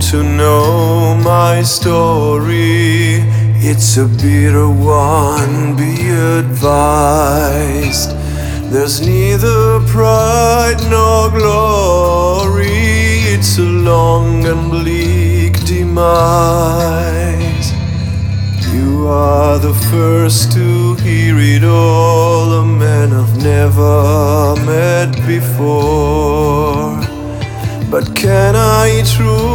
want to know my story? It's a bitter one, be advised. There's neither pride nor glory. It's a long and bleak demise. You are the first to hear it all, a man I've never met before. But can I truly